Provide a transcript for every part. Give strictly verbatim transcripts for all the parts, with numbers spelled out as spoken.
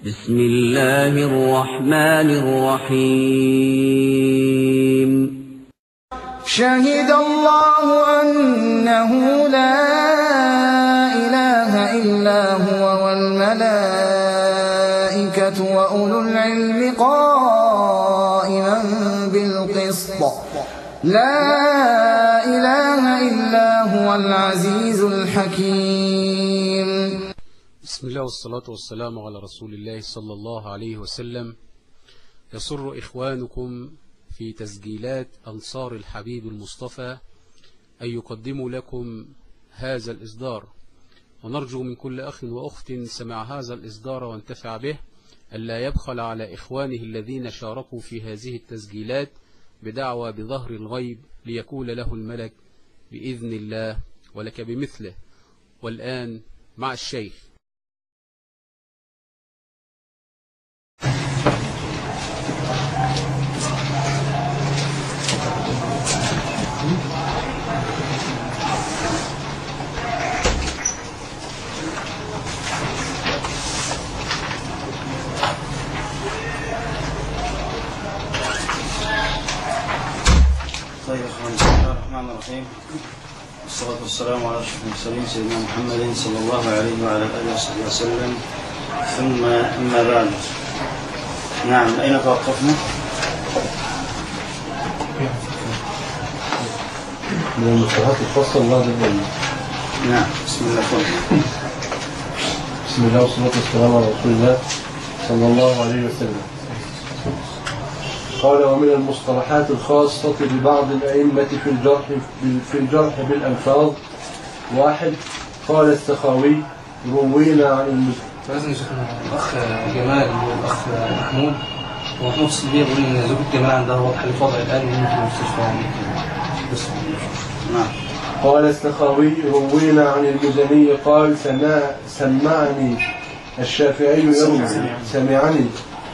بسم الله الرحمن الرحيم. شهد الله أنه لا إله إلا هو والملائكة وأولو العلم قائما بالقسط لا إله إلا هو العزيز الحكيم. بسم الله والصلاة والسلام على رسول الله صلى الله عليه وسلم. يسر إخوانكم في تسجيلات أنصار الحبيب المصطفى أن يقدموا لكم هذا الإصدار، ونرجو من كل أخ وأخت سمع هذا الإصدار وانتفع به ألا يبخل على إخوانه الذين شاركوا في هذه التسجيلات بدعوى بظهر الغيب ليقول له الملك بإذن الله ولك بمثله. والآن مع الشيخ. طيب يا اخوان، بسم الله الرحمن الرحيم، والصلاة والسلام على أشرف المرسلين سيدنا محمد صلى الله عليه وعلى آله وصحبه وسلم، ثم أما بعد. نعم، أين توقفنا؟ من المصطلحات الخاصة ببعض العلم. نعم، بسم الله الرحمن بسم الله والصلاة والسلام على رسول الله صلى الله عليه وسلم. قال: ومن المصطلحات الخاصة ببعض الأئمة في الجرح في الجرح بالألفاظ: واحد، قال السخاوي: روينا عن المسلم. لازم شيخنا الأخ جمال والأخ محمود ومحمود الصليبية بيقول إن زوجة جمال عندها وضع حالة وضع الآن وممكن المستشفى يعني بس. نعم. قال السخاوي: روينا عن المزني قال: سمع سمعني الشافعي يوما سمعني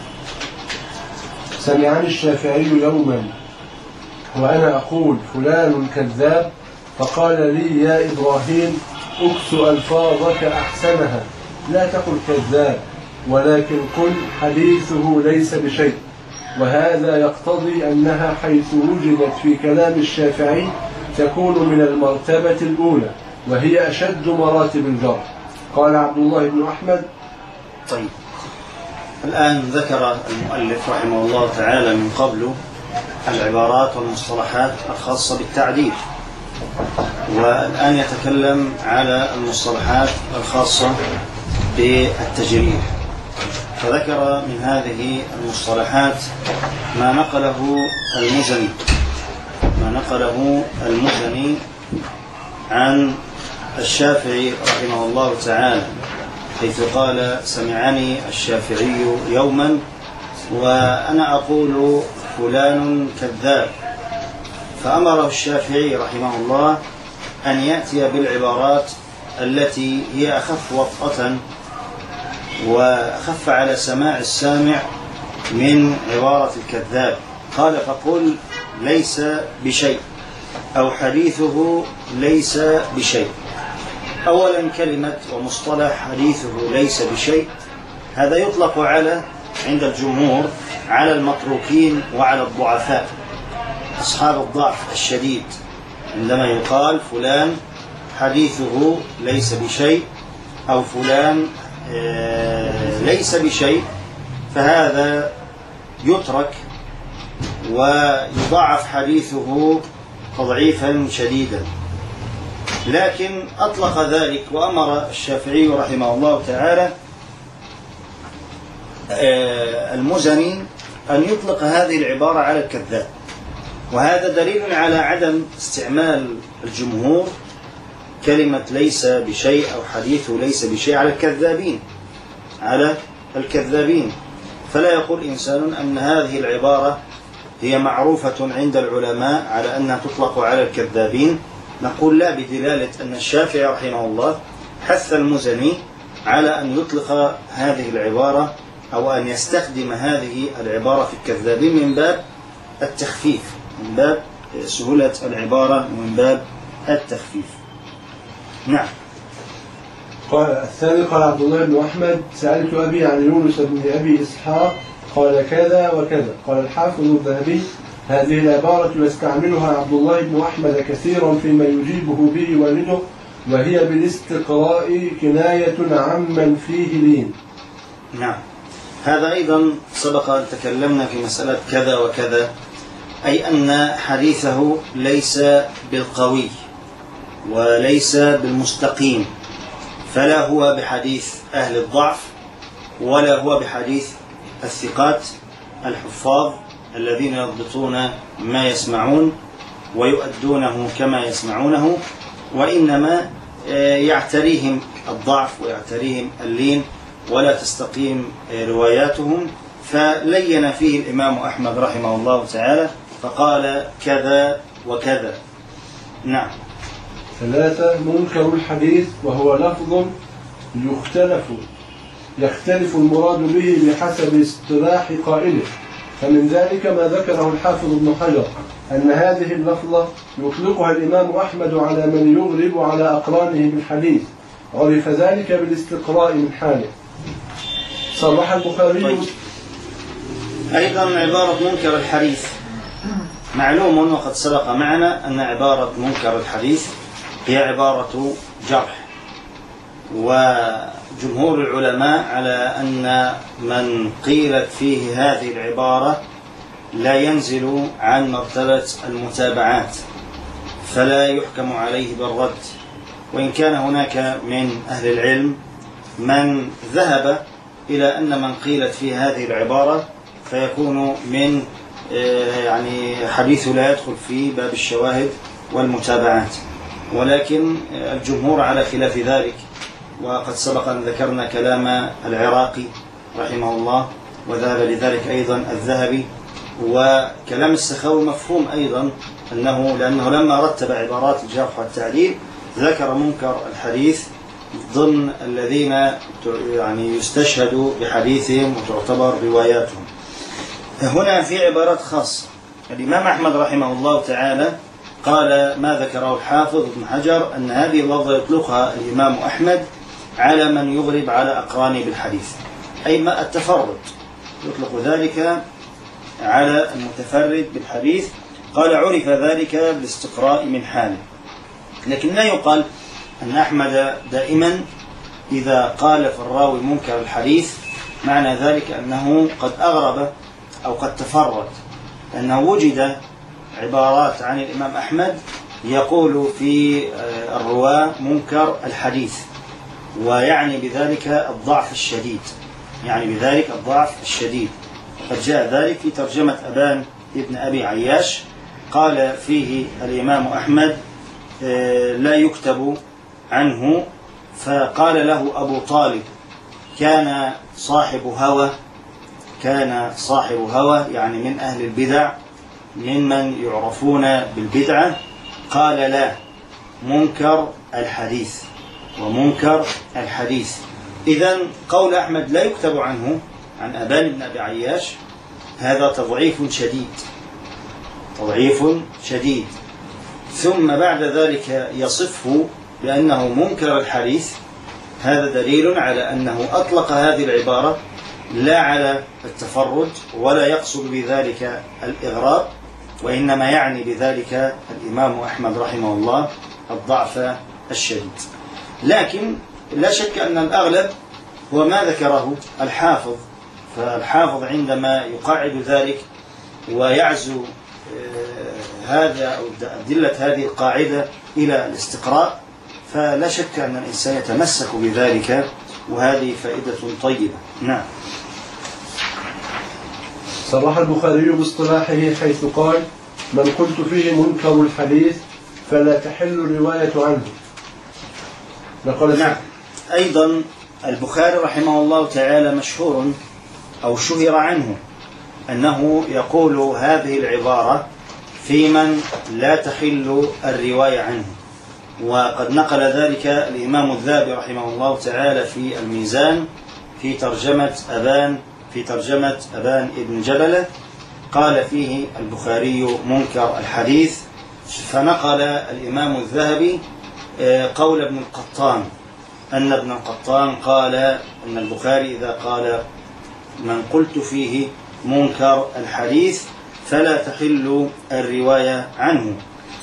سمعني الشافعي يوما وأنا أقول فلان كذاب، فقال لي: يا إبراهيم، أكس ألفاظك أحسنها، لا تقل كذاب، ولكن قل حديثه ليس بشيء. وهذا يقتضي أنها حيث وجدت في كلام الشافعي تكون من المرتبة الأولى، وهي أشد مراتب الجرح. قال عبد الله بن أحمد: طيب، الآن ذكر المؤلف رحمه الله تعالى من قبل العبارات والمصطلحات الخاصة بالتعديل، والآن يتكلم على المصطلحات الخاصة بالتجريح. فذكر من هذه المصطلحات ما نقله المزني ما نقله المزني عن الشافعي رحمه الله تعالى، حيث قال: سمعني الشافعي يوما وأنا أقول فلان كذاب، فأمره الشافعي رحمه الله أن يأتي بالعبارات التي هي أخف وطأة وأخف على سماع السامع من عبارة الكذاب. قال: فقل ليس بشيء، أو حديثه ليس بشيء. أولا، كلمة ومصطلح حديثه ليس بشيء هذا يطلق على عند الجمهور على المتروكين وعلى الضعفاء، أصحاب الضعف الشديد. عندما يقال فلان حديثه ليس بشيء أو فلان ليس بشيء، فهذا يترك ويضعف حديثه تضعيفا شديدا. لكن أطلق ذلك وأمر الشافعي رحمه الله تعالى المزني أن يطلق هذه العبارة على الكذاب، وهذا دليل على عدم استعمال الجمهور كلمة ليس بشيء أو حديثه ليس بشيء على الكذابين على الكذابين فلا يقول إنسان أن هذه العبارة هي معروفة عند العلماء على أنها تطلق على الكذابين. نقول لا، بدلالة أن الشافعي رحمه الله حث المزني على أن يطلق هذه العبارة أو أن يستخدم هذه العبارة في الكذابين من باب التخفيف، من باب سهولة العبارة ومن باب التخفيف. نعم. قال الثاني قال عبد الله بن أحمد سألت أبي عن يونس بن أبي إسحاق قال كذا وكذا. قال الحافظ الذهبي هذه العبارة يستعملها عبد الله بن أحمد كثيرا فيما يجيبه به والده، وهي بالاستقراء كناية عمن فيه لين. نعم، هذا أيضا سبق أن تكلمنا في مسألة كذا وكذا، أي أن حديثه ليس بالقوي وليس بالمستقيم، فلا هو بحديث أهل الضعف ولا هو بحديث الثقات الحفاظ الذين يضبطون ما يسمعون ويؤدونه كما يسمعونه، وإنما يعتريهم الضعف ويعتريهم اللين ولا تستقيم رواياتهم. فلين فيه الإمام أحمد رحمه الله تعالى فقال كذا وكذا. نعم. ثلاثة منكر الحديث، وهو لفظ يختلف يختلف المراد به بحسب اصطلاح قائله، فمن ذلك ما ذكره الحافظ ابن حجر أن هذه اللفظة يطلقها الإمام أحمد على من يغلب على أقرانه بالحديث، عرف ذلك بالاستقراء من حاله. صرح البخاري. طيب. أيضا عبارة منكر الحديث معلوم وقد سبق معنا أن عبارة منكر الحديث هي عبارة جرح، وجمهور العلماء على أن من قيلت فيه هذه العبارة لا ينزل عن مرتبة المتابعات، فلا يحكم عليه بالرد، وإن كان هناك من أهل العلم من ذهب إلى أن من قيلت فيه هذه العبارة فيكون من يعني حديث لا يدخل في باب الشواهد والمتابعات، ولكن الجمهور على خلاف ذلك. وقد سبق أن ذكرنا كلام العراقي رحمه الله، وذهب لذلك أيضا الذهبي، وكلام السخاوي مفهوم أيضا أنه لأنه لما رتب عبارات الجرح والتعديل ذكر منكر الحديث ضمن الذين يعني يستشهد بحديثهم وتعتبر رواياتهم. هنا في عبارات خاصة الإمام أحمد رحمه الله تعالى قال ما ذكره الحافظ ابن حجر أن هذه اللفظة يطلقها الإمام أحمد على من يغلب على أقرانه بالحديث، أي ما التفرد، يطلق ذلك على المتفرد بالحديث. قال عرف ذلك بالاستقراء من حاله، لكن لا يقال أن أحمد دائما إذا قال في الراوي منكر الحديث معنى ذلك أنه قد أغرب أو قد تفرد، لأنه وجد عبارات عن الإمام أحمد يقول في الرواة منكر الحديث، ويعني بذلك الضعف الشديد، يعني بذلك الضعف الشديد. وقد جاء ذلك في ترجمة أبان ابن أبي عياش، قال فيه الإمام أحمد لا يكتب عنه، فقال له أبو طالب كان صاحب هوى، كان صاحب هوى يعني من أهل البدع، ممن يعرفون بالبدعة، قال لا منكر الحديث ومنكر الحديث. إذن قول أحمد لا يكتب عنه عن أبان بن أبي عياش هذا تضعيف شديد، تضعيف شديد. ثم بعد ذلك يصفه بأنه منكر الحديث، هذا دليل على أنه أطلق هذه العبارة لا على التفرد ولا يقصد بذلك الإغراب، وإنما يعني بذلك الإمام أحمد رحمه الله الضعف الشديد. لكن لا شك أن الأغلب هو ما ذكره الحافظ، فالحافظ عندما يقاعد ذلك ويعزو هذا أو أدلة هذه القاعدة إلى الاستقراء، فلا شك أن الإنسان يتمسك بذلك، وهذه فائدة طيبة. نعم. صرح البخاري باصطلاحه حيث قال من قلت فيه منكر الحديث فلا تحل الرواية عنه. نعم. أيضا البخاري رحمه الله تعالى مشهور أو شهر عنه أنه يقول هذه العبارة في من لا تحل الرواية عنه، وقد نقل ذلك الإمام الذهبي رحمه الله تعالى في الميزان في ترجمة أبان في ترجمة أبان ابن جبلة، قال فيه البخاري منكر الحديث، فنقل الإمام الذهبي قول ابن القطان أن ابن القطان قال أن البخاري إذا قال من قلت فيه منكر الحديث فلا تحل الرواية عنه.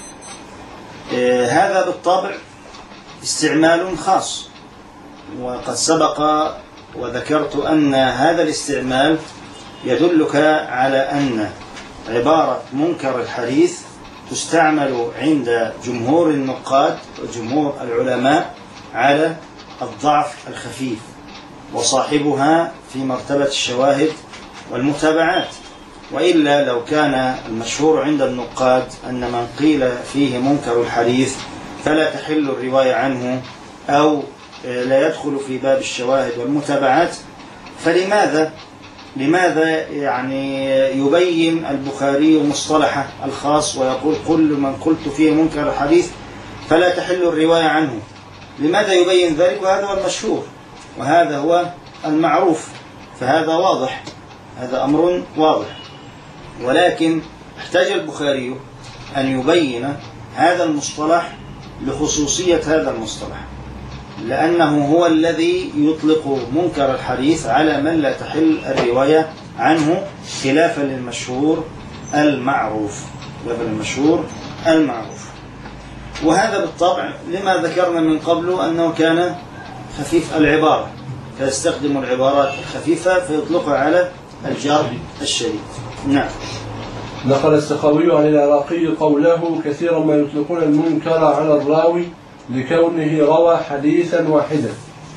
هذا بالطبع استعمال خاص، وقد سبق وذكرت أن هذا الاستعمال يدلك على أن عبارة منكر الحديث تستعمل عند جمهور النقاد وجمهور العلماء على الضعف الخفيف، وصاحبها في مرتبة الشواهد والمتابعات. وإلا لو كان المشهور عند النقاد أن من قيل فيه منكر الحديث فلا تحل الرواية عنه أو لا يدخل في باب الشواهد والمتابعات، فلماذا لماذا يعني يبين البخاري مصطلحه الخاص ويقول كل من قلت فيه منكر الحديث فلا تحل الرواية عنه؟ لماذا يبين ذلك؟ وهذا هو المشهور وهذا هو المعروف، فهذا واضح، هذا أمر واضح. ولكن احتاج البخاري أن يبين هذا المصطلح لخصوصية هذا المصطلح، لأنه هو الذي يطلق منكر الحديث على من لا تحل الرواية عنه، خلافا للمشهور المعروف خلافا للمشهور المعروف. وهذا بالطبع لما ذكرنا من قبل أنه كان خفيف العبارة، فيستخدم العبارات الخفيفة فيطلقها على الجار الشديد. نعم. نقل السخاوي عن العراقي قوله كثيرا ما يطلقون المنكر على الراوي لكونه روى حديثا واحدا.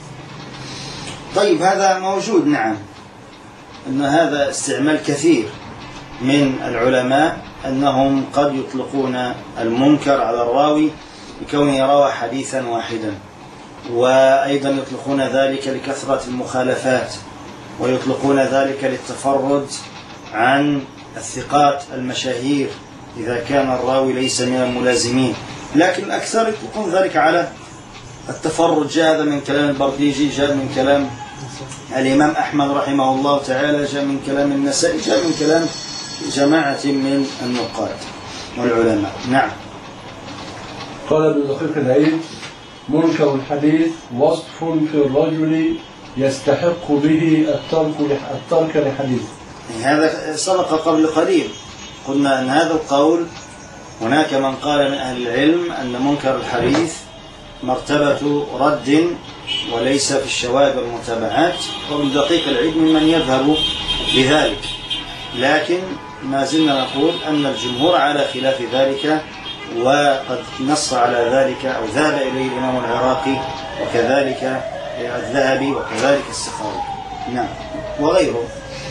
طيب هذا موجود، نعم، أن هذا استعمال كثير من العلماء أنهم قد يطلقون المنكر على الراوي لكونه روى حديثا واحدا، وأيضا يطلقون ذلك لكثرة المخالفات، ويطلقون ذلك للتفرد عن الثقات المشاهير إذا كان الراوي ليس من الملازمين. لكن الأكثر يطلقون ذلك على التفرد. جاء هذا من كلام البرديجي، جاء من كلام الإمام أحمد رحمه الله تعالى، جاء من كلام النسائي، جاء من كلام جماعة من النقاد والعلماء. نعم. قال ابن دقيق العيد منكر الحديث وصف في الرجل يستحق به الترك الترك لحديث. هذا سبق قبل قليل، قلنا أن هذا القول هناك من قال من أهل العلم أن منكر الحديث مرتبة رد وليس في الشواهد والمتابعات، وابن دقيق العيد ممن يذهب لذلك، لكن ما زلنا نقول أن الجمهور على خلاف ذلك، وقد نص على ذلك أو ذهب إليه الإمام العراقي وكذلك الذهبي وكذلك السخاوي. نعم. وغيره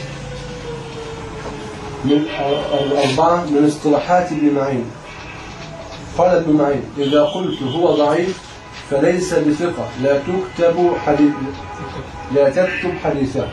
من الأربعة من اصطلاحات ابن معين. قال ابن معين إذا قلت هو ضعيف فليس بثقة لا تكتب حديث لا تكتب حديثه.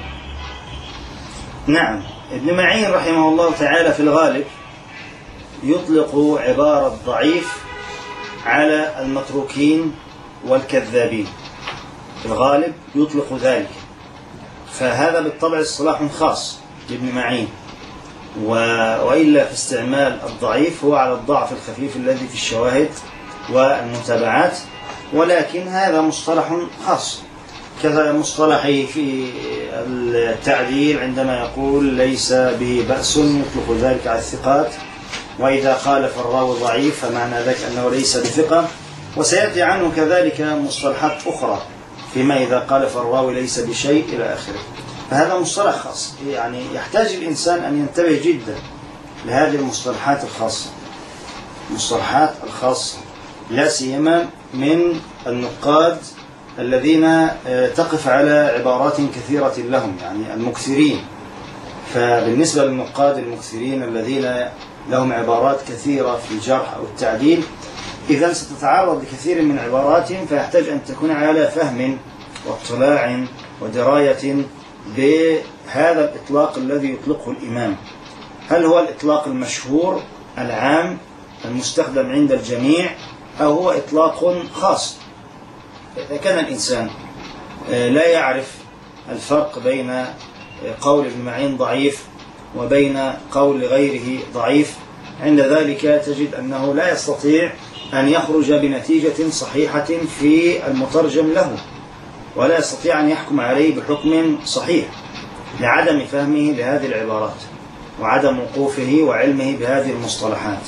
نعم. ابن معين رحمه الله تعالى في الغالب يطلق عبارة ضعيف على المتروكين والكذابين، في الغالب يطلق ذلك، فهذا بالطبع اصطلاح خاص لابن معين. وإلا في استعمال الضعيف هو على الضعف الخفيف الذي في الشواهد والمتابعات، ولكن هذا مصطلح خاص، كذا مصطلح في التعديل عندما يقول ليس به بأس يطلق ذلك على الثقات، وإذا خالف الراوي ضعيف فمعنى ذلك أنه ليس بثقة. وسيأتي عنه كذلك مصطلحات أخرى فيما إذا خالف الراوي ليس بشيء إلى آخره. فهذا مصطلح خاص، يعني يحتاج الإنسان أن ينتبه جدا لهذه المصطلحات الخاصة، المصطلحات الخاصة لا سيما من النقاد الذين تقف على عبارات كثيرة لهم، يعني المكثرين. فبالنسبة للنقاد المكثرين الذين لهم عبارات كثيرة في الجرح أو التعديل، إذا ستتعرض لكثير من عباراتهم، فيحتاج أن تكون على فهم واطلاع ودراية بهذا الإطلاق الذي يطلقه الإمام. هل هو الإطلاق المشهور العام المستخدم عند الجميع، أو هو إطلاق خاص؟ إذا كان الإنسان لا يعرف الفرق بين قول ابن معين ضعيف وبين قول غيره ضعيف، عند ذلك تجد أنه لا يستطيع أن يخرج بنتيجة صحيحة في المترجم له، ولا يستطيع أن يحكم عليه بحكم صحيح لعدم فهمه لهذه العبارات وعدم وقوفه وعلمه بهذه المصطلحات،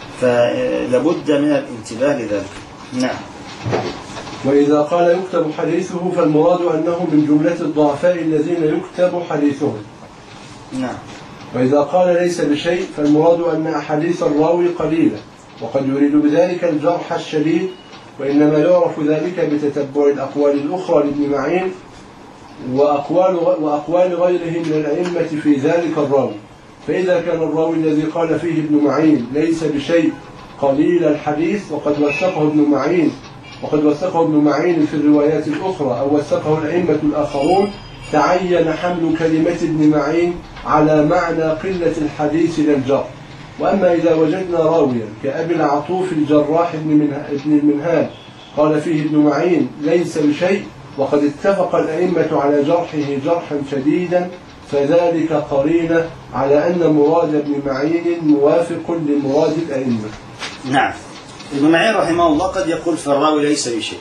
فلابد من الانتباه لذلك. نعم. وإذا قال يكتب حديثه فالمراد أنه من جملة الضعفاء الذين يكتب حديثهم. نعم. وإذا قال ليس بشيء فالمراد أن أحاديث الراوي قليلة، وقد يريد بذلك الجرح الشديد، وإنما يعرف ذلك بتتبع الأقوال الأخرى لابن معين وأقوال, وأقوال غيره من الأئمة في ذلك الراوي. فإذا كان الراوي الذي قال فيه ابن معين ليس بشيء قليل الحديث وقد وثقه ابن معين وقد وثقه ابن معين في الروايات الأخرى أو وثقه الأئمة الآخرون، تعين حمل كلمة ابن معين على معنى قلة الحديث للجرح. وأما إذا وجدنا راويا كأبي العطوف الجراح ابن المنهال قال فيه ابن معين ليس بشيء وقد اتفق الأئمة على جرحه جرحا شديدا، فذلك قرينة على أن مراد ابن معين موافق لمراد الأئمة. نعم. ابن معين رحمه الله قد يقول في الراوي ليس بشيء،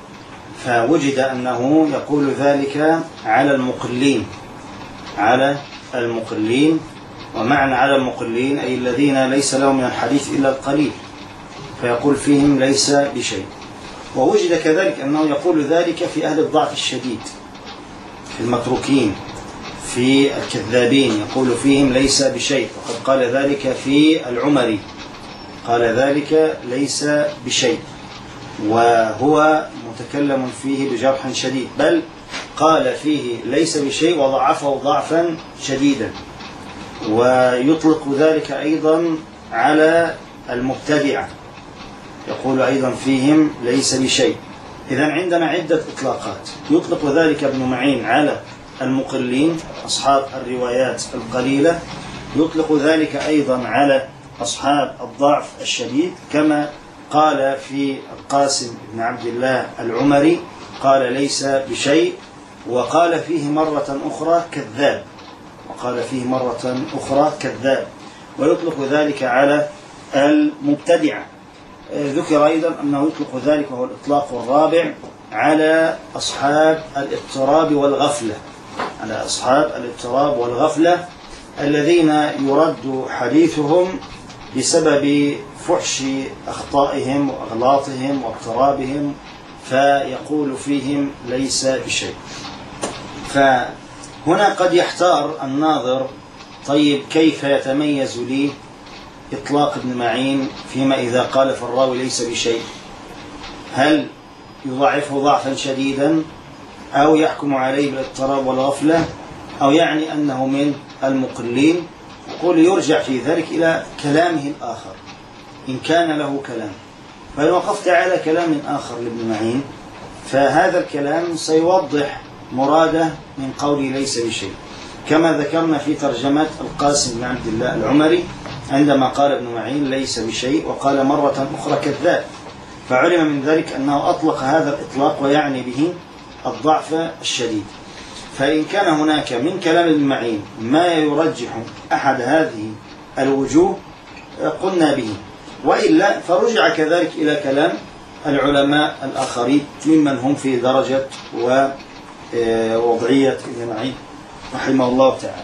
فوجد أنه يقول ذلك على المقلين على المقلين ومعنى على المقلين أي الذين ليس لهم من الحديث إلا القليل، فيقول فيهم ليس بشيء. ووجد كذلك أنه يقول ذلك في أهل الضعف الشديد، في المتروكين، في الكذابين، يقول فيهم ليس بشيء، وقد قال ذلك في العمري، قال ذلك ليس بشيء، وهو متكلم فيه بجرح شديد، بل قال فيه ليس بشيء وضعفه ضعفا شديدا. ويطلق ذلك أيضا على المبتدعة، يقول أيضا فيهم ليس بشيء. إذن عندنا عدة إطلاقات. يطلق ذلك ابن معين على المقلين أصحاب الروايات القليلة، يطلق ذلك أيضا على أصحاب الضعف الشديد، كما قال في القاسم بن عبد الله العمري قال ليس بشيء، وقال فيه مرة أخرى كذاب، وقال فيه مرة أخرى كذاب. ويطلق ذلك على المبتدعة. ذكر أيضا أنه يطلق ذلك، وهو الإطلاق الرابع، على أصحاب الاضطراب والغفلة، على أصحاب الاضطراب والغفلة الذين يرد حديثهم بسبب فحش أخطائهم وأغلاطهم واضطرابهم، فيقول فيهم ليس بشيء. فهنا قد يحتار الناظر، طيب كيف يتميز لي إطلاق ابن معين فيما إذا قال في الراوي ليس بشيء؟ هل يضعفه ضعفا شديدا أو يحكم عليه بالاضطراب والغفلة أو يعني أنه من المقلين؟ يقول يرجع في ذلك إلى كلامه الآخر إن كان له كلام. فإن وقفت على كلام آخر لابن معين فهذا الكلام سيوضح مراده من قوله ليس بشيء، كما ذكرنا في ترجمة القاسم بن عبد الله العمري عندما قال ابن معين ليس بشيء وقال مرة أخرى كذاب، فعلم من ذلك أنه أطلق هذا الإطلاق ويعني به الضعف الشديد. فإن كان هناك من كلام ابن معين ما يرجح أحد هذه الوجوه قلنا به، وإلا فرجع كذلك إلى كلام العلماء الآخرين ممن هم في درجة ووضعية ابن معين رحمه الله تعالى.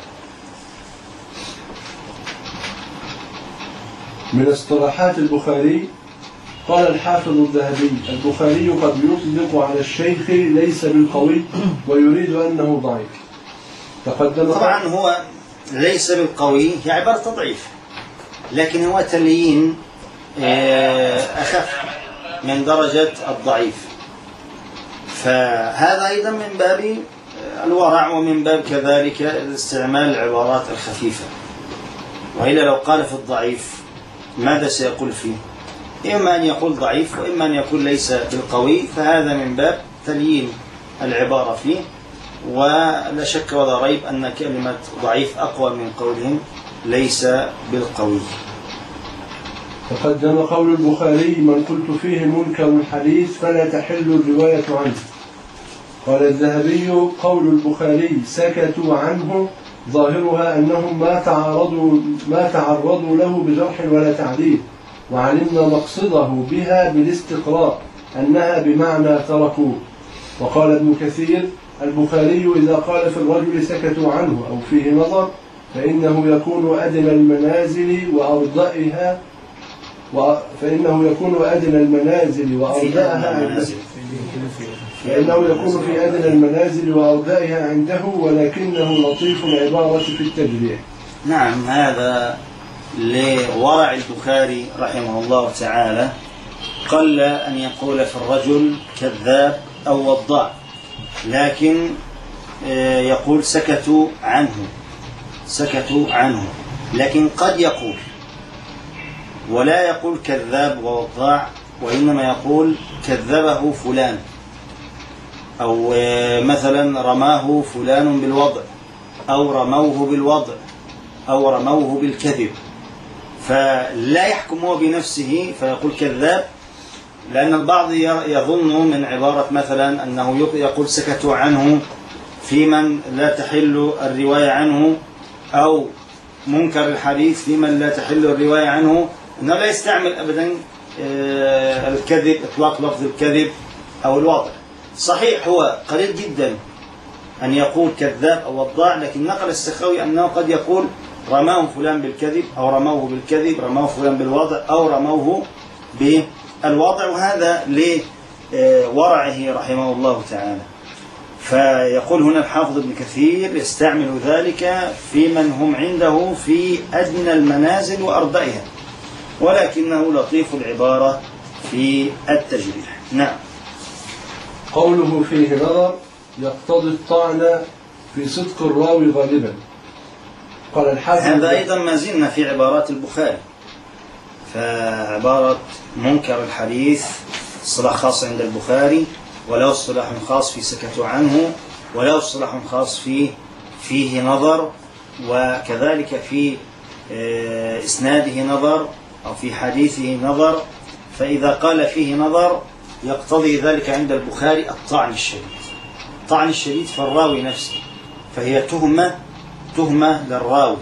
من اصطلاحات البخاري قال الحافظ الذهبي: البخاري قد يطلق على الشيخ ليس بالقوي ويريد أنه ضعيف. تقدم طبعا هو ليس بالقوي هي عبارة تضعيف، لكن هو تليين أخف من درجة الضعيف، فهذا أيضا من باب الورع ومن باب كذلك استعمال العبارات الخفيفة. وإلا لو قال في الضعيف ماذا سيقول فيه؟ إما أن يقول ضعيف وإما أن يقول ليس بالقوي، فهذا من باب تليين العبارة فيه. ولا شك ولا ريب أن كلمة ضعيف أقوى من قولهم ليس بالقوي. تقدم قول البخاري: من قلت فيه منكر الحديث فلا تحل الرواية عنه. قال الذهبي: قول البخاري سكتوا عنه ظاهرها أنهم ما تعرضوا, ما تعرضوا له بجرح ولا تعديل، وعلمنا مقصده بها بالاستقراء أنها بمعنى تركوه. وقال ابن كثير: البخاري إذا قال في الرجل سكتوا عنه أو فيه نظر فإنه يكون أدنى المنازل وأرضائها و... فإنه يكون أدنى المنازل وأرضائها عنده فإنه يكون في أدنى المنازل وأرضائها عنده، ولكنه لطيف العبارة في التجريح. نعم، هذا لورع البخاري رحمه الله تعالى. قل أن يقول في الرجل كذاب أو وضاع، لكن يقول سكتوا عنه سكتوا عنه لكن قد يقول، ولا يقول كذاب ووضاع، وإنما يقول كذبه فلان، أو مثلا رماه فلان بالوضع، أو رموه بالوضع، أو رموه بالكذب، فلا يحكم هو بنفسه فيقول كذاب، لأن البعض يظن من عبارة مثلا أنه يقول سكتوا عنه في من لا تحل الرواية عنه، أو منكر الحديث في من لا تحل الرواية عنه، أنه لا يستعمل أبدا الكذب، إطلاق لفظ الكذب أو الوضع. صحيح هو قليل جدا أن يقول كذاب أو وضاع، لكن نقل السخاوي أنه قد يقول رماه فلان بالكذب، أو رموه بالكذب، رماه فلان بالوضع، أو رموه بالوضع، وهذا لورعه رحمه الله تعالى. فيقول هنا الحافظ ابن كثير يستعمل ذلك في من هم عنده في أدنى المنازل وأرضائها، ولكنه لطيف العبارة في التجريح. نعم. قوله فيه نظر يقتضي الطعن في صدق الراوي غالبا. قال الحافظ هذا أيضا ما زلنا في عبارات البخاري، فعبارة منكر الحديث اصطلاح خاص عند البخاري، وله اصطلاح خاص في سكتوا عنه، وله اصطلاح خاص في فيه نظر، وكذلك في إسناده نظر أو في حديثه نظر. فإذا قال فيه نظر يقتضي ذلك عند البخاري الطعن الشديد، الطعن الشديد في الراوي نفسه، فهي تهمة تهمة للراوي،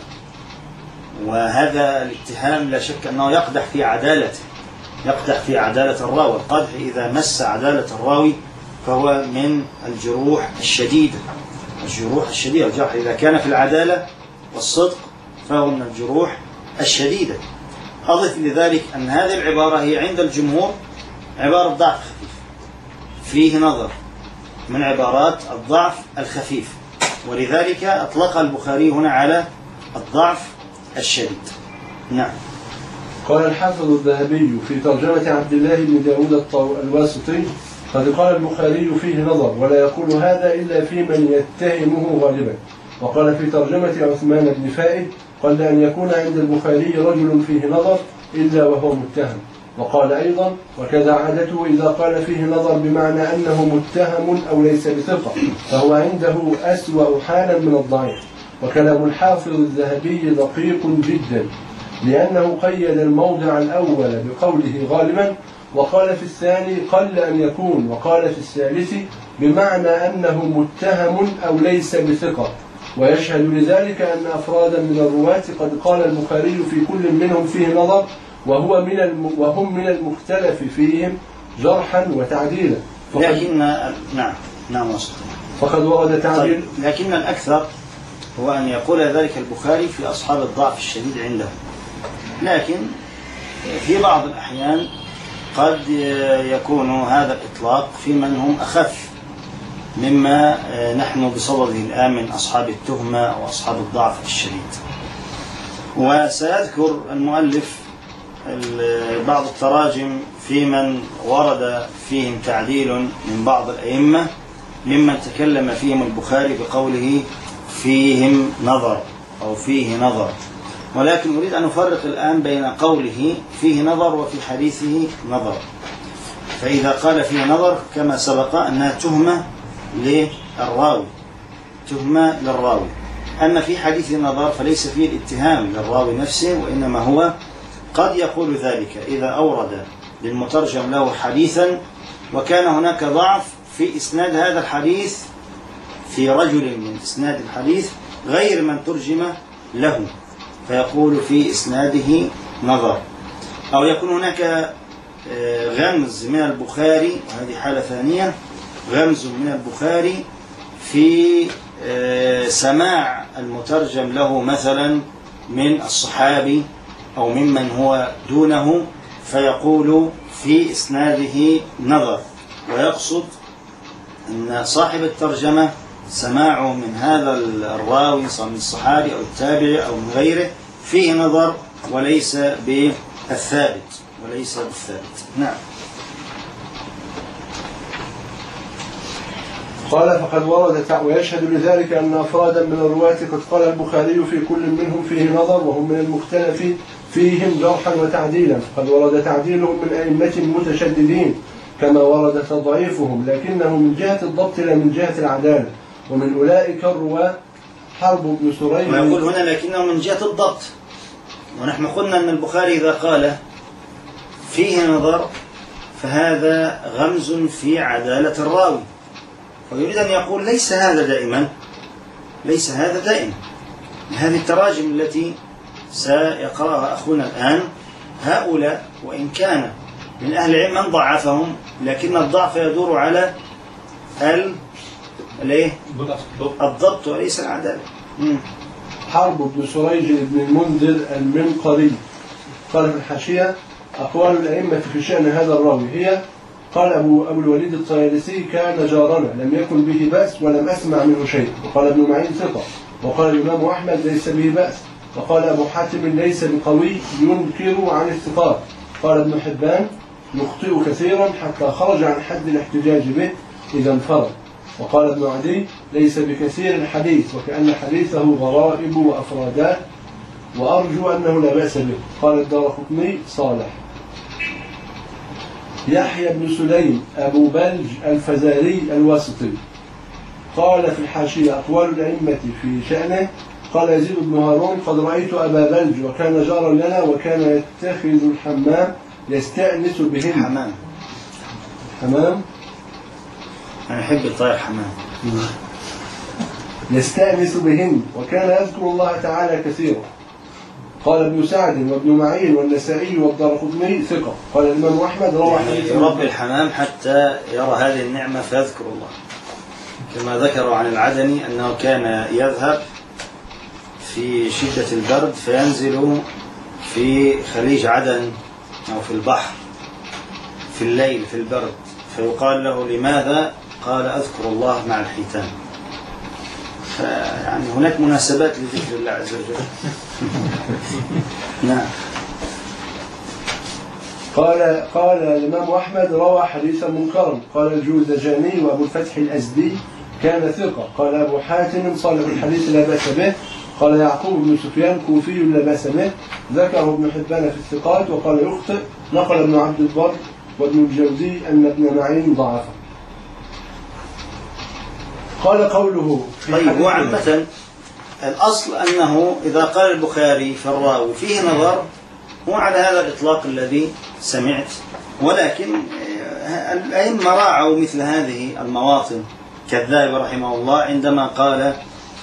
وهذا الاتهام لا شك أنه يقدح في عدالته، يقدح في عدالة الراوي. القدح إذا مس عدالة الراوي فهو من الجروح الشديدة، الجروح الشديدة. الجرح إذا كان في العدالة والصدق فهو من الجروح الشديدة. أضف لذلك أن هذه العبارة هي عند الجمهور عبارة ضعف خفيف، فيه نظر، من عبارات الضعف الخفيف، ولذلك أطلق البخاري هنا على الضعف الشديد. نعم. قال الحافظ الذهبي في ترجمة عبد الله بن داود الواسطي: قد قال البخاري فيه نظر، ولا يقول هذا إلا في من يتهمه غالبا. وقال في ترجمة عثمان بن فائد: قل أن يكون عند البخاري رجل فيه نظر إلا وهو متهم. وقال أيضا: وكذا عادته إذا قال فيه نظر بمعنى أنه متهم أو ليس بثقة فهو عنده أسوأ حالا من الضعيف. وكلام الحافظ الذهبي دقيق جدا، لأنه قيد الموضع الأول بقوله غالبا، وقال في الثاني قل أن يكون، وقال في الثالث بمعنى أنه متهم أو ليس بثقة. ويشهد لذلك أن أفرادا من الرواة قد قال البخاري في كل منهم فيه نظر، وهو من الم... وهم من المختلف فيهم جرحا وتعديلا. فقد... لكن نعم نعم وصل. فقد ورد تعديل. طيب. لكن الأكثر هو أن يقول ذلك البخاري في أصحاب الضعف الشديد عنده، لكن في بعض الأحيان قد يكون هذا الإطلاق في من هم أخف مما نحن بصدده الآن من أصحاب التهمة وأصحاب الضعف الشديد. وسيذكر المؤلف بعض التراجم في من ورد فيهم تعديل من بعض الأئمة ممن تكلم فيهم البخاري بقوله فيهم نظر أو فيه نظر، ولكن أريد أن أفرق الآن بين قوله فيه نظر وفي حديثه نظر. فإذا قال فيه نظر كما سبق أنها تهمة للراوي، تهمة للراوي. أما في حديث نظر فليس فيه الاتهام للراوي نفسه، وإنما هو قد يقول ذلك إذا أورد للمترجم له حديثا وكان هناك ضعف في إسناد هذا الحديث، في رجل من إسناد الحديث غير من ترجم له، فيقول في إسناده نظر. أو يكون هناك غمز من البخاري، وهذه حالة ثانية، غمز من البخاري في سماع المترجم له مثلا من الصحابي أو ممن هو دونه، فيقول في إسناده نظر، ويقصد أن صاحب الترجمة سماعه من هذا الراوي من الصحابي أو التابعي أو من غيره فيه نظر وليس بالثابت وليس بالثابت. نعم. قال فقد ورد ويشهد لذلك أن أفرادا من الرواة قد قال البخاري في كل منهم فيه نظر، وهم من المختلف فيهم جرحا وتعديلا، فقد ورد تعديلهم من أئمة متشددين كما ورد تضعيفهم، لكنه من جهة الضبط لا من جهة العدالة. ومن أولئك الرواة حرب بن سريج. ويقول هنا لكنه من جهة الضبط، ونحن قلنا أن البخاري إذا قال فيه نظر فهذا غمز في عدالة الراوي، ويريد أن يقول ليس هذا دائما ليس هذا دائما. هذه التراجم التي سيقرأها أخونا الآن هؤلاء وإن كان من أهل العلم من ضعفهم، لكن الضعف يدور على الضبط وليس العدالة. حرب بن سريج بن المنذر المنقري قال في الحاشية: أقوال الأئمة في شأن هذا الراوي هي: قال أبو, أبو الوليد الطيالسي: كان جارنا لم يكن به بأس ولم أسمع منه شيء. وقال ابن معين: ثقة. وقال الإمام أحمد: ليس به بأس. وقال أبو حاتم: ليس بقوي ينكر عن الثقات. قال ابن حبان: يخطئ كثيرا حتى خرج عن حد الاحتجاج به إذا انفرد. وقال ابن عدي: ليس بكثير الحديث وكأن حديثه غرائب وأفرادات، وأرجو أنه لا بأس به. قال الدارقطني: صالح. يحيى بن سليم أبو بلج الفزاري الواسطي قال في الحاشية: أقوال الأئمة في شأنه. قال يزيد بن هارون: قد رأيت أبا بلج وكان جارا لنا وكان يتخذ الحمام يستأنس بهم. حمام حمام أنا أحب الطائر حمام. يستأنس بهم وكان يذكر الله تعالى كثيرا. قال ابن سعد وابن معين والنسائي والدارقطني ثقة. قال الإمام أحمد: روى يعني يربي الحمام حتى يرى هذه النعمة فيذكر الله، كما ذكروا عن العدني أنه كان يذهب في شدة البرد فينزل في خليج عدن أو في البحر في الليل في البرد، فيقال له: لماذا؟ قال: أذكر الله مع الحيتان. يعني هناك مناسبات لذكر الله عز وجل. نعم. قال قال الإمام أحمد: روى حديثا منكرا. قال الجوزجاني وأبو الفتح الأزدي: كان ثقة. قال أبو حاتم: صالح الحديث لا بأس به. قال يعقوب بن سفيان: كوفي لا بأس به. ذكره ابن حبان في الثقات. وقال يخطئ. نقل ابن عبد البر وابن الجوزي أن ابن معين ضعفه. قال قوله طيب، وعامة الأصل أنه إذا قال البخاري في الراوي فيه نظر هو على هذا الإطلاق الذي سمعت، ولكن الأئمة راعوا مثل هذه المواطن كالذهبي رحمه الله عندما قال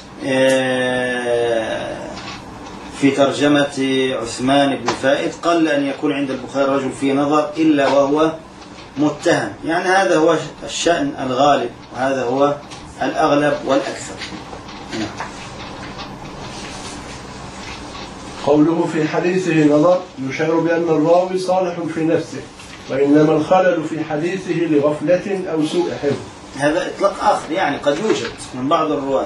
في ترجمة عثمان بن فائد: قل أن يكون عند البخاري رجل فيه نظر إلا وهو متهم. يعني هذا هو الشأن الغالب وهذا هو الأغلب والأكثر. قوله في حديثه نظر يشعر بأن الراوي صالح في نفسه، وإنما الخلل في حديثه لغفلة أو سوء حفظ. هذا إطلاق آخر، يعني قد يوجد من بعض الرواة.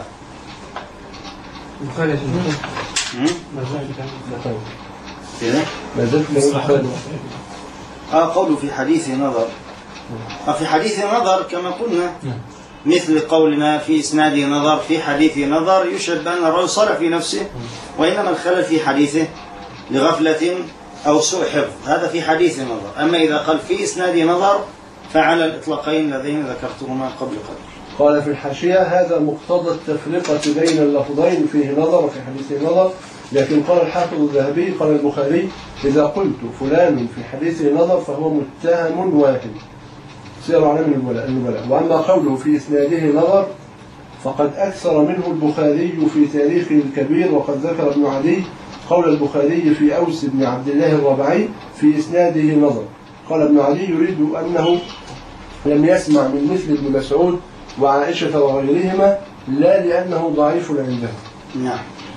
آه قوله في حديثه نظر، آه في حديثه نظر كما قلنا، مثل قولنا في إسناده نظر، في حديثه نظر، يشعر بأن الراوي صالح في نفسه، وإنما الخلل في حديثه لغفلة أو سوء حفظ. هذا في حديثه نظر. أما إذا قال في إسناده نظر فعلى الإطلاقين اللذين ذكرتهما قبل قليل. قال في الحاشية: هذا مقتضى التفرقة بين اللفظين، فيه نظر وفي حديثه نظر. لكن قال الحافظ الذهبي: قال البخاري: إذا قلت فلان في حديثه نظر فهو متهم واهم. سير علم النبلاء. وأما قوله في إسناده نظر فقد أكثر منه البخاري في تاريخه الكبير. وقد ذكر ابن عدي قول البخاري في أوس بن عبد الله الربعي: في إسناده نظر. قال ابن عدي: يريد أنه لم يسمع من مثل ابن مسعود وعائشة وغيرهما، لا لأنه ضعيف عندهم. نعم.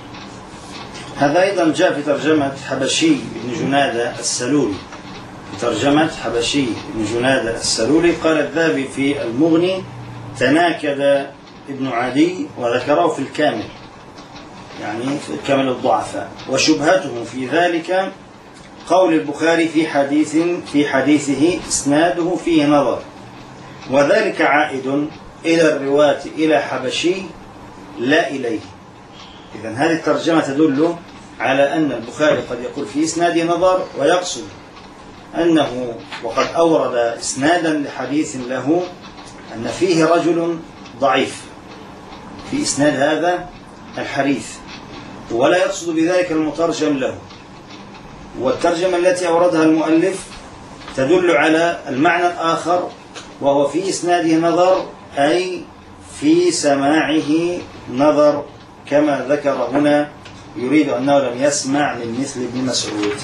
هذا أيضا جاء في ترجمة حبشي بن جنادة السلولي، في ترجمة حبشي بن جنادة السلولي قال الذهبي في المغني: تناكد ابن عدي وذكره في الكامل، يعني في الكامل الضعفاء. وشبهته في ذلك قول البخاري في حديث في حديثه إسناده فيه نظر، وذلك عائد إلى الرواة إلى حبشي لا إليه. إذن هذه الترجمة تدل على أن البخاري قد يقول في إسناده نظر، ويقصد أنه وقد أورد إسنادا لحديث له أن فيه رجل ضعيف في إسناد هذا الحديث، ولا يقصد بذلك المترجم له. والترجمة التي أوردها المؤلف تدل على المعنى الآخر، وهو في إسناده نظر، أي في سماعه نظر، كما ذكر هنا يريد أنه لم يسمع من مثل ابن مسعود.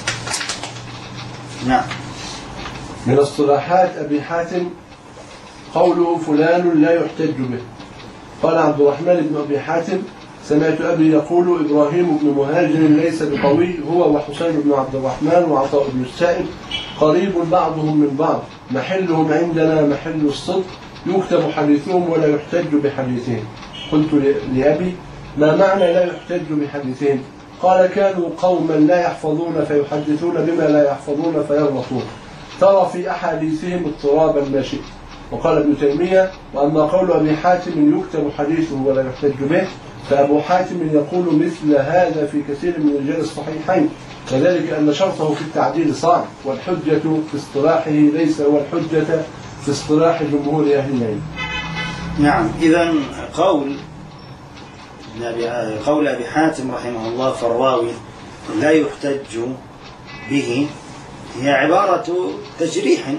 نعم. من اصطلاحات أبي حاتم قوله فلان لا يحتج به. قال عبد الرحمن بن أبي حاتم: سمعت أبي يقول إبراهيم بن مهاجر ليس بقوي، هو وحسين بن عبد الرحمن وعطاء بن السائب قريب بعضهم من بعض، محلهم عندنا محل الصدق، يكتب حديثهم ولا يحتج بحديثهم. قلت لأبي: ما معنى لا يحتج بحديثهم؟ قال: كانوا قوما لا يحفظون فيحدثون بما لا يحفظون فيغلطون، ترى في أحاديثهم اضطرابا ما شئت. وقال ابن تيمية: وأما قول أبي حاتم يكتب حديثه ولا يحتج به، فأبو حاتم يقول مثل هذا في كثير من رجال الصحيحين، وذلك أن شرطه في التعديل صعب، والحجة في اصطلاحه ليس هو الحجة في اصطلاح جمهور أهل العلم. نعم. إذن قول قول أبي حاتم رحمه الله فالراوي لا يحتج به هي عبارة تجريح،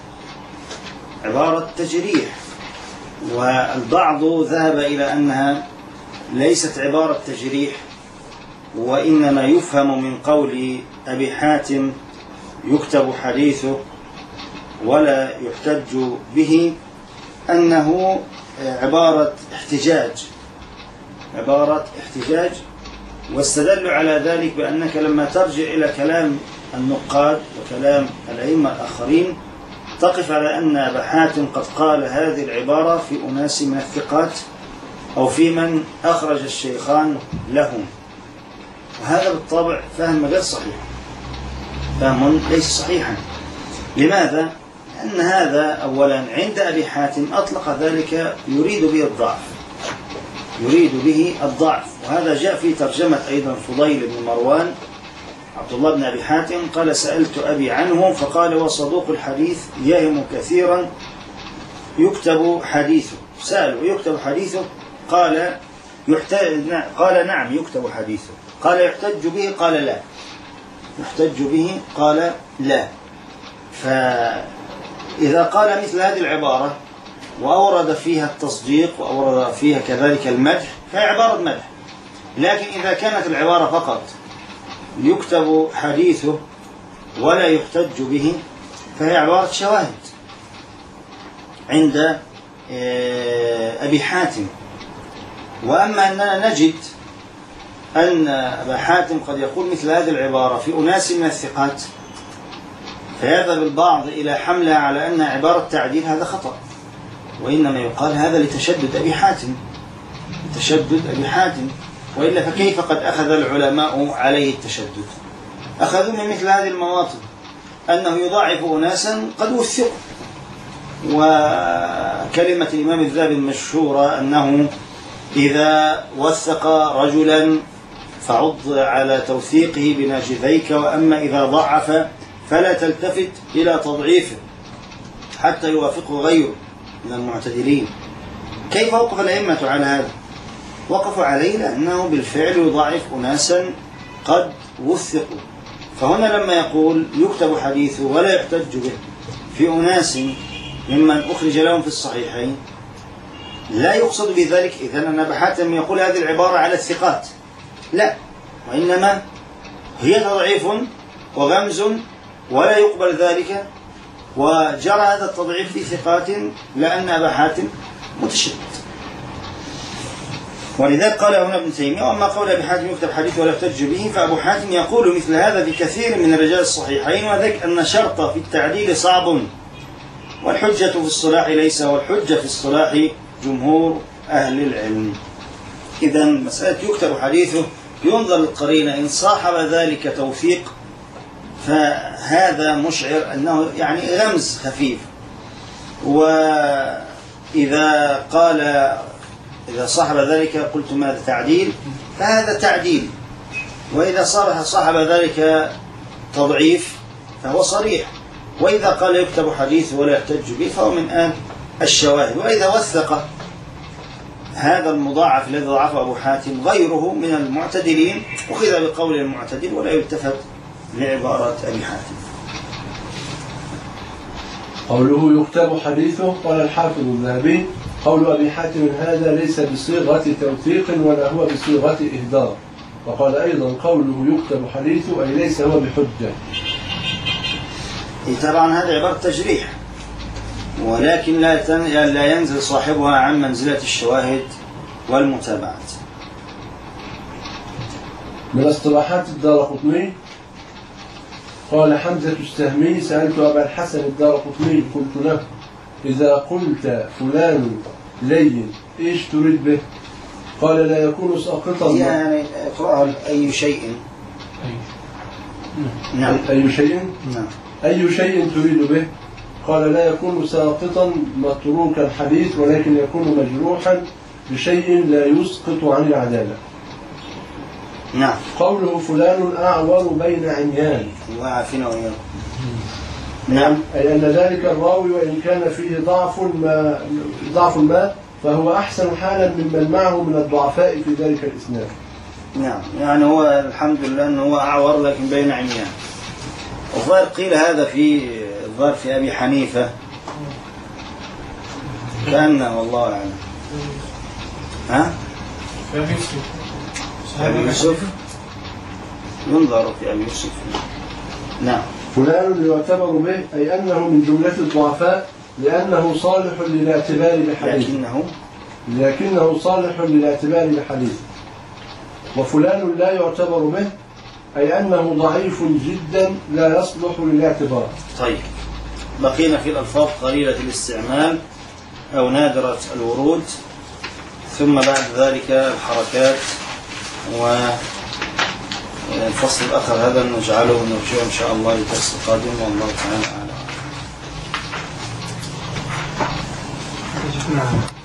عبارة تجريح، والبعض ذهب إلى أنها ليست عبارة تجريح، وإنما يفهم من قول أبي حاتم يكتب حديثه ولا يحتج به أنه عبارة احتجاج، عبارة احتجاج. واستدلوا على ذلك بأنك لما ترجع إلى كلام النقاد وكلام الأئمة الآخرين تقف على أن أبا حاتم قد قال هذه العبارة في أناس من الثقات أو في من أخرج الشيخان لهم، وهذا بالطبع فهم غير صحيح، فهم ليس صحيحا. لماذا؟ لأن هذا أولا عند أبي حاتم أطلق ذلك يريد به الضعف، يريد به الضعف. وهذا جاء في ترجمة أيضا فضيل بن مروان عبد الله بن أبي حاتم قال: سألت أبي عنه فقال: وصدوق الحديث يهم كثيرا يكتب حديثه. سألوا: يكتب حديثه؟ قال يحتج قال نعم يكتب حديثه. قال: يحتج به؟ قال لا. يحتج به؟ قال لا. فإذا قال مثل هذه العبارة وأورد فيها التصديق وأورد فيها كذلك المدح فهي عبارة مدح، لكن إذا كانت العبارة فقط يكتب حديثه ولا يحتج به فهي عبارة شواهد عند أبي حاتم. وأما أننا نجد أن أبا حاتم قد يقول مثل هذه العبارة في أناس من الثقات فيذهب البعض إلى حملها على أنها عبارة تعديل، هذا خطأ، وإنما يقال هذا لتشدد أبي حاتم، لتشدد أبي حاتم، وإلا فكيف قد أخذ العلماء عليه التشدد؟ أخذوا من مثل هذه المواطن أنه يضاعف أناسا قد وثقوا. وكلمة الإمام الذهبي المشهورة أنه إذا وثق رجلا فعض على توثيقه بناجذيك، وأما إذا ضعف فلا تلتفت إلى تضعيفه حتى يوافقه غيره من المعتدلين. كيف وقف الأئمة على هذا؟ وقفوا عليه لأنه بالفعل يضعف أناسا قد وثقوا. فهنا لما يقول يكتب حديثه ولا يحتج به في أناس ممن أخرج لهم في الصحيحين لا يقصد بذلك إذن أن أبا حاتم يقول هذه العبارة على الثقات، لا، وإنما هي تضعيف وغمز ولا يقبل ذلك وجرى هذا التضعيف في ثقات لأن أبا حاتم متشدد. ولذلك قال هنا ابن تيمية: وأما قول أبي حاتم يكتب حديث ولا يحتج به، فأبو حاتم يقول مثل هذا في كثير من رجال الصحيحين، وذلك أن شرط في التعديل صعب، والحجة في الصلاح ليس، والحجة في الصلاح جمهور أهل العلم. إذن مسألة يكتب حديثه ينظر للقرينة، إن صاحب ذلك توثيق فهذا مشعر أنه يعني غمز خفيف، وإذا قال إذا صاحب ذلك قلت ماذا تعديل، فهذا تعديل، وإذا صاحب صاحب ذلك تضعيف فهو صريح، وإذا قال يكتب حديث ولا يحتج به فهو من آن الشواهد. وإذا وثق هذا المضاعف الذي ضعفه أبو حاتم غيره من المعتدلين أخذ بقول المعتدل ولا يلتفت لعبارة أبي حاتم. قوله يكتب حديثه، قال الحافظ الذهبي: قول أبي حاتم هذا ليس بصيغة توثيق ولا هو بصيغة إهدار. وقال أيضا: قوله يكتب حديثه أي ليس هو بحجة. طبعا هذا عبارة تجريح، ولكن لا لا ينزل صاحبها عن منزلة الشواهد والمتابعات. من اصطلاحات الدارقطني قال حمزة السهمي: سألت أبا الحسن الدارقطني قلت له: إذا قلت فلان لين إيش تريد به؟ قال: لا يكون ساقطا. يعني اقرأ أي شيء. نعم. أي شيء؟ نعم. أي شيء تريد به؟ قال: لا يكون ساقطا متروك الحديث، ولكن يكون مجروحا بشيء لا يسقط عن العدالة. نعم. قوله فلان أعور بين عميان، وعافنا وإياكم. نعم، أي أن ذلك الراوي وإن كان فيه ضعف ما ضعف ما فهو أحسن حالا ممن معه من الضعفاء في ذلك الإسناد. نعم، يعني هو الحمد لله أنه هو أعور لكن بين عميان. وظاهر قيل هذا في الظاهر في أبي حنيفة كأنه والله أعلم. ها؟ في أبي يوسف. أبي يوسف ينظر في أبي يوسف. نعم. فلان يعتبر به أي أنه من جملة الضعفاء لأنه صالح للاعتبار بحديث، لكنه لكنه صالح للاعتبار بحديث. وفلان لا يعتبر به أي أنه ضعيف جدا لا يصلح للاعتبار. طيب، بقينا في الألفاظ قليلة الاستعمال أو نادرة الورود، ثم بعد ذلك الحركات، والفصل الآخر هذا نجعله ونرجعه إن شاء الله للدرس القادم، والله تعالى أعلم.